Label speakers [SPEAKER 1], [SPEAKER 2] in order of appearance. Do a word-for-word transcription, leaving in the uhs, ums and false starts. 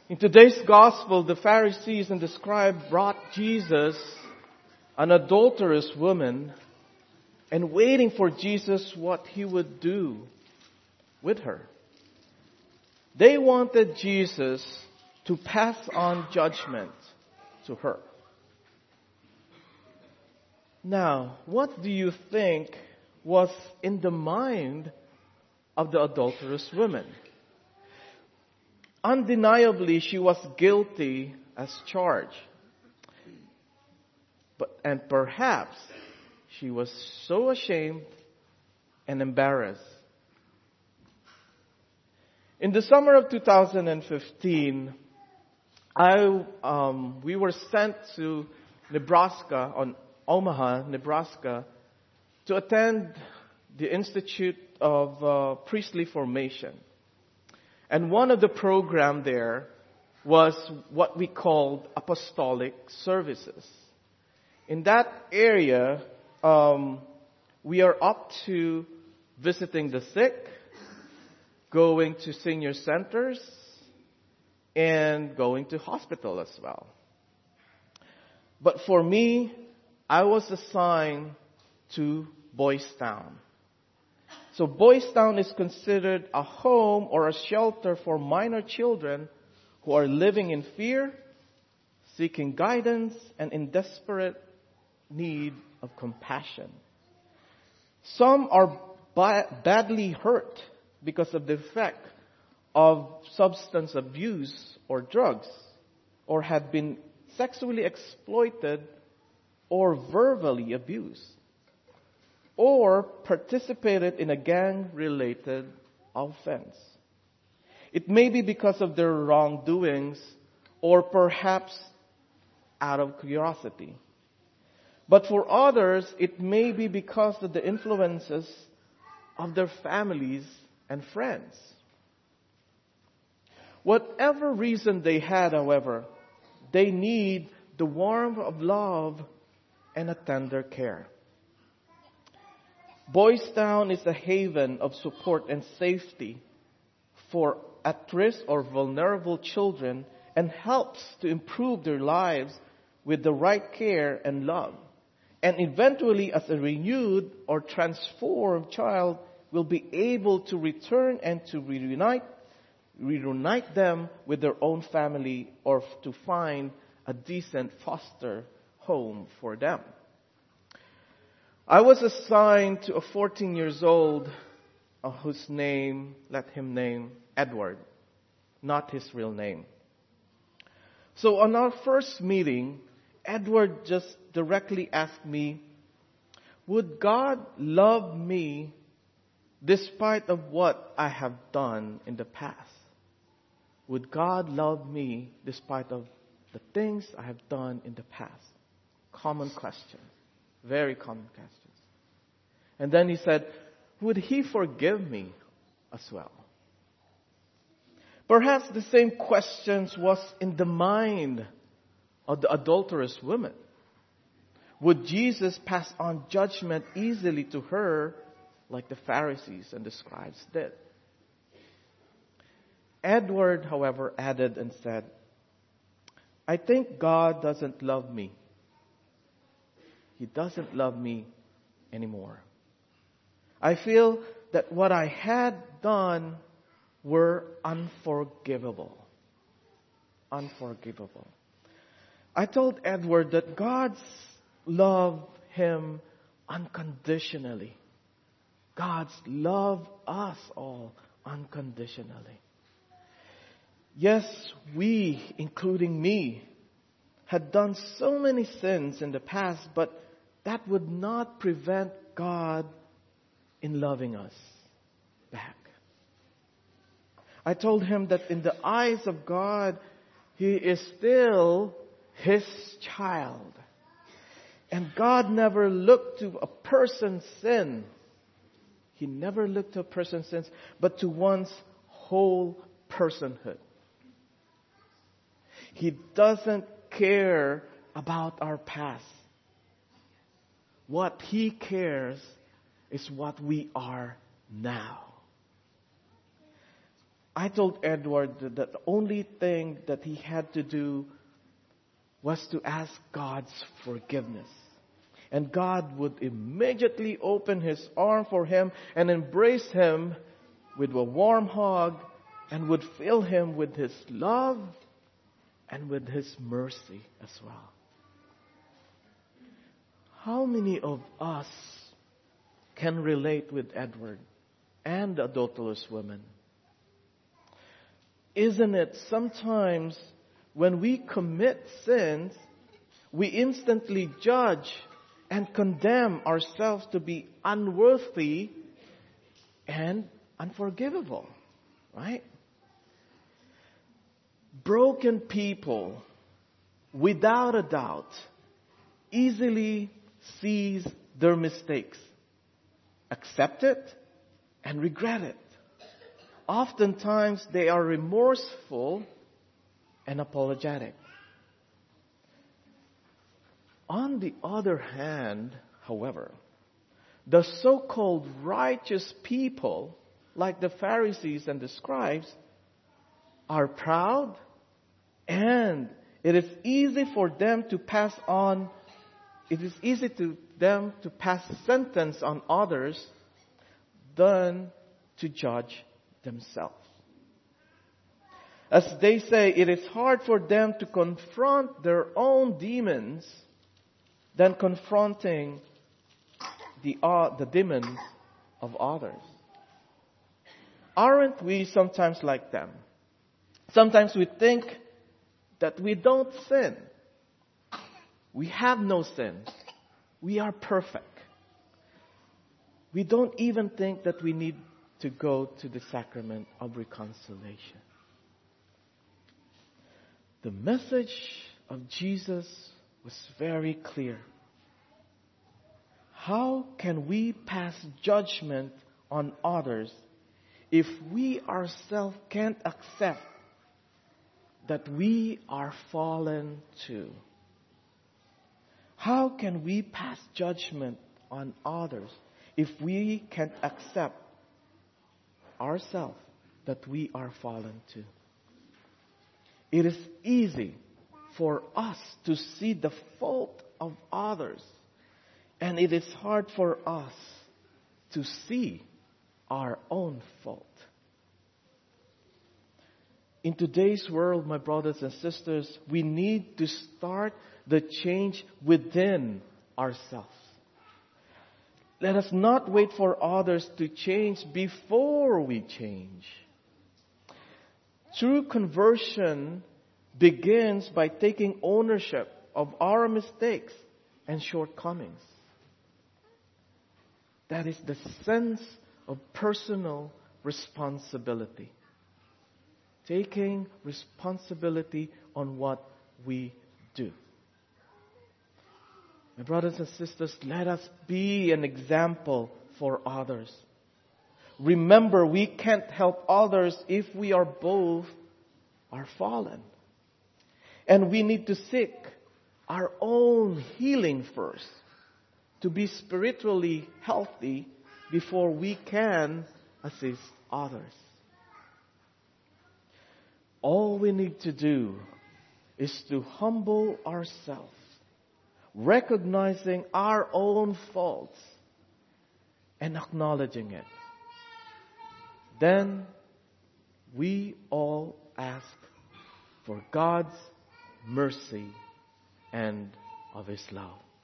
[SPEAKER 1] In today's gospel, the Pharisees and the scribe brought Jesus, an adulterous woman, and waiting for Jesus what he would do with her. They wanted Jesus to pass on judgment to her. Now, what do you think was in the mind of the adulterous woman? Undeniably, she was guilty as charged. But, and perhaps she was so ashamed and embarrassed. In the summer of two thousand fifteen, I, um, we were sent to Nebraska, on Omaha, Nebraska, to attend the Institute of uh, Priestly Formation. And one of the program there was what we called apostolic services. In that area, um, we are up to visiting the sick, going to senior centers, and going to hospital as well. But for me, I was assigned to Boys Town. So Boys Town is considered a home or a shelter for minor children who are living in fear, seeking guidance, and in desperate need of compassion. Some are ba- badly hurt because of the effect of substance abuse or drugs, or have been sexually exploited or verbally abused, or participated in a gang-related offense. It may be because of their wrongdoings or perhaps out of curiosity. But for others, it may be because of the influences of their families and friends. Whatever reason they had, however, they need the warmth of love and a tender care. Boys Town is a haven of support and safety for at-risk or vulnerable children and helps to improve their lives with the right care and love. And eventually, as a renewed or transformed child, will be able to return and to reunite, reunite them with their own family, or to find a decent foster home for them. I was assigned to a fourteen years old uh, whose name, let him name Edward, not his real name. So on our first meeting, Edward just directly asked me, would God love me despite of what I have done in the past? Would God love me despite of the things I have done in the past? Common question. Very common questions. And then he said, would he forgive me as well? Perhaps the same questions was in the mind of the adulterous woman. Would Jesus pass on judgment easily to her like the Pharisees and the scribes did? Edward, however, added and said, I think God doesn't love me. He doesn't love me anymore. I feel that what I had done were unforgivable. Unforgivable. I told Edward that God loved him unconditionally. God loved us all unconditionally. Yes, we, including me, had done so many sins in the past, but that would not prevent God in loving us back. I told him that in the eyes of God, he is still his child. And God never looked to a person's sin. He never looked to a person's sins, but to one's whole personhood. He doesn't care about our past. What He cares is what we are now. I told Edward that the only thing that he had to do was to ask God's forgiveness. And God would immediately open His arm for him and embrace him with a warm hug and would fill him with His love and with His mercy as well. How many of us can relate with Edward and the adulterous woman? Isn't it sometimes when we commit sins, we instantly judge and condemn ourselves to be unworthy and unforgivable, right? Broken people, without a doubt, easily sees their mistakes, accept it, and regret it. Oftentimes, they are remorseful and apologetic. On the other hand, however, the so-called righteous people, like the Pharisees and the scribes, are proud, and it is easy for them to pass on, it is easy to them to pass sentence on others than to judge themselves. As they say, it is hard for them to confront their own demons than confronting the, uh, the demons of others. Aren't we sometimes like them? Sometimes we think that we don't sin. We have no sin. We are perfect. We don't even think that we need to go to the sacrament of reconciliation. The message of Jesus was very clear. How can we pass judgment on others if we ourselves can't accept that we are fallen too? How can we pass judgment on others if we can't accept ourselves that we are fallen too? It is easy for us to see the fault of others, and it is hard for us to see our own fault. In today's world, my brothers and sisters, we need to start the change within ourselves. Let us not wait for others to change before we change. True conversion begins by taking ownership of our mistakes and shortcomings. That is the sense of personal responsibility. Taking responsibility on what we do. My brothers and sisters, let us be an example for others. Remember, we can't help others if we are both are fallen. And we need to seek our own healing first to be spiritually healthy before we can assist others. All we need to do is to humble ourselves, recognizing our own faults and acknowledging it. Then we all ask for God's mercy and of His love.